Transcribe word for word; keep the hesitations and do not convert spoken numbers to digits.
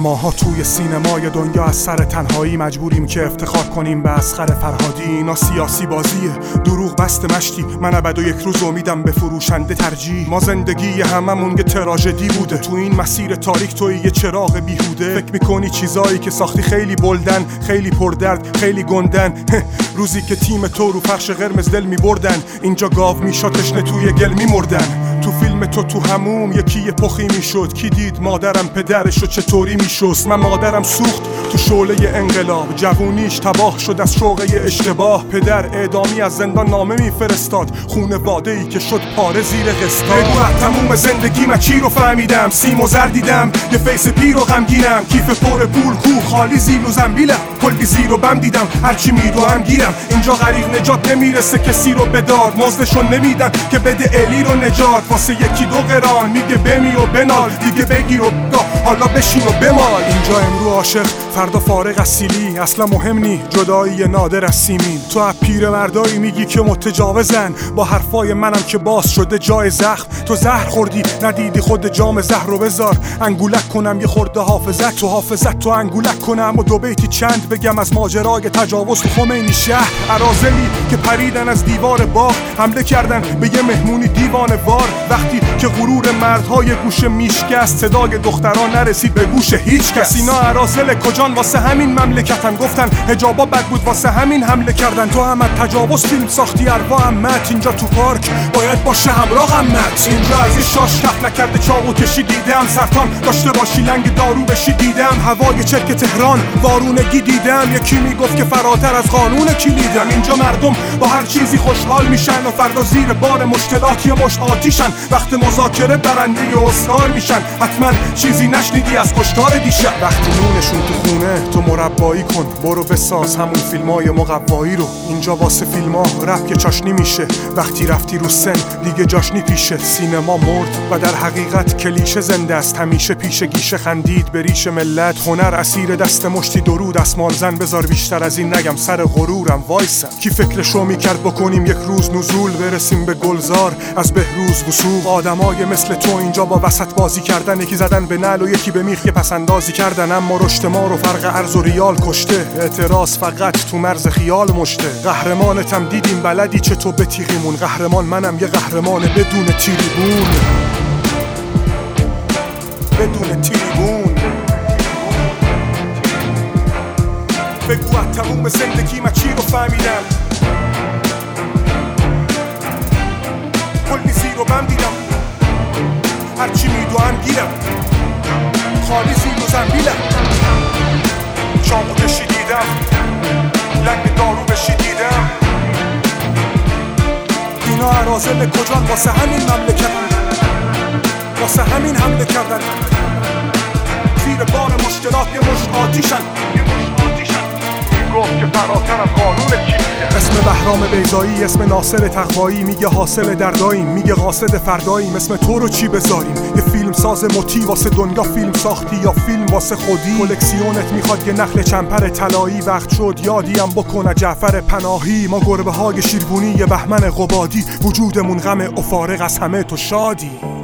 ماها توی سینمای دنیا از سر تنهایی مجبوریم که افتخار کنیم به اصغر فرهادی. اینا سیاسی بازیه، دروغ بست مشتی، من ابد و یک روز امیدم به فروشنده ترجیح. ما زندگی هممون یه تراژدی بوده، تو این مسیر تاریک توی یه چراغ بیهوده. فکر میکنی چیزایی که ساختی خیلی بلدن، خیلی پردرد، خیلی گندن. روزی که تیم تو رو فرش قرمز دل میبردن، اینجا گاو میشا تشنه توی گل میمردن. تو فیلم تو تو هموم یکی یه پخی میشد، کی دید مادرم پدرشو چطوری میشست. من مادرم سوخت تو شعله انقلاب، جوونیش تباه شد از شوقه اشتباه. پدر اعدامی از زندان نامه میفرستاد، خونواده ای که شد پاره زیر قسطا. بگو از تموم زندگی من چی رو فهمیدم، سیم و زر دیدم یه فیس پیر و غمگینم. کیف پر پول کو خالی زیر و زنبیلم، کلی زیر و بم دیدم هرچی میدو هم گیرم. اینجا غریق نجات نمیرسه کسی رو بدار، مزدشو نمیدن که بده الی رو نجات. واسه یکی دو قران میگه بمی و بنال، دیگه بگیر و بگاه حالا بشین و بمال. اینجا امرو عاشق فردا فارغ از سیلی، اصلا مهم نی جدایی نادر از سیمین. تو از پیر مردایی میگی که متجاوزن، با حرفای منم که باز شده جای زخم. تو زهر خوردی ندیدی خود جام زهر رو بذار، انگولک کنم یه خورده حافظت تو حافظت تو انگولک کنم. و دو بیتی چند بگم از ماجرای تجاوز تو خمینی شهر. اراذلی که پریدن از دیوار باغ، حمله کردن به یه مهمونی دیوانه وار. وقتی که غرور مردهای گوشه میشکست، صدای دختران نرسید به گوش هیچ کس. اینا اراذل کجان واسه همین مملکتن، گفتن حجابا بد بود واسه همین حمله کردن. تو هم تجاوز فیلم ساختی اروا امت، اینجا تو پارک باید باشه همراه امت. اینجا از این شاش کف نکرده چاقو کشی دیدم، سرطان داشته باشی لنگ دارو بشی دیدم. هوای چرک تهران وارونگی دیدم، یکی میگفت که فراتر از قانون کلیدم. اینجا مردم با هر چیزی خوشحال میشن و فردا زیر بار مشکلات یه مشت آتیشن. وقت مذاکره برنده اسکار میشن، حتما چیزی نشنیدی از کشتار دیشب. وقتی نونشون تو خونه تو مربایی کن، برو بساز همون فیلمای مقوایی رو. اینجا واسه فیلما رپ که چاشنی میشه، وقتی رفتی رو سن دیگه جاشنی پیشه. سینما مرد و در حقیقت کلیشه زنده است، همیشه پیش گیشه خندید به ریش ملت. هنر اسیر دست مشتی درود اسمال زن، بذار بیشتر از این نگم سر غرورم وایسم. کی فکرشو میکرد بکنیم یک روز نزول، برسیم به گلزار از بهروز وثوق. آدمای مثل تو اینجا با وسط بازی کردن، یکی زدن به نعل و یکی به میخ پس اندازی کردن. اما رشت ما رو فرق ارز و ریال کشته، اعتراض فقط تو مرز خیال مشته. قهرمانتم دیدیم بلدی چه تو به تیغیمون، قهرمان منم یه قهرمان بدون تیریبون، بدون تیریبون. بگو از تموم زندگی من چی رو فهمیدم، کلی زیر و بم دیدم هرچی میدوام گیرم. خالی زیر و زنبیلم، چاقو کشی دیدم لنگ دارو بشی دیدم. اینا اراذل کجان واسه همین مملکتن، واسه همین حمله کردن. زیر بار مشکلات یه مشت آتیشن، گفت که فراتر از قانون کلیه. اسم بهرام بیضایی، اسم ناصر تقوایی، میگه حاصل درداییم، میگه قاصد فرداییم. اسم تو رو چی بذاریم؟ یه فیلم ساز موتی واسه دنیا فیلم ساختی یا فیلم واسه خودی؟ کلکسیونت میخواد یه نخل چنپر طلایی، وقت شد یادیم بکنه جعفر پناهی. ما گربه های شیربونی یه بهمن قبادی، وجودمون غم افارق از همه تو شادی.